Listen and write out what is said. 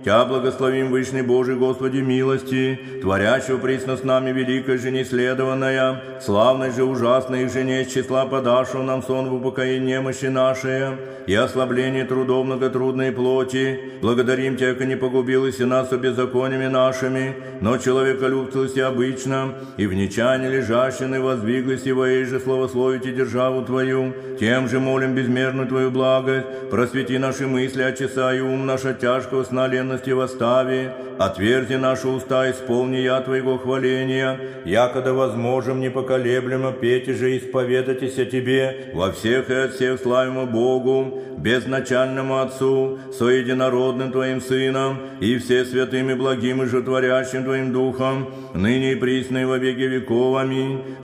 Тя благословим, Вышний Божий, Господи милости, творящего присно с нами великой же неследованная, славной же ужасной жене из числа подавшего нам сон в упокоение немощи нашей и ослабление трудов многотрудной плоти. Благодарим Тебя, яко не погубилась и нас беззакониями нашими, но человеколюбцелости обычно, и в нечаянии лежащин и воздвиглась и во же славословите державу Твою. Тем же молим безмерную Твою благость, просвети наши мысли, очеса и ум наш от тяжкого сна ленности восстави, отверзи наши уста, исполни я Твоего хваления, якода возможем непоколеблемо петь же и исповедайтесь о Тебе во всех и от всех славимо Богу, безначальному Отцу, со единородным Твоим Сыном и все святым и благим и животворящим Твоим Духом, ныне и присно и во веки веков. Аминь.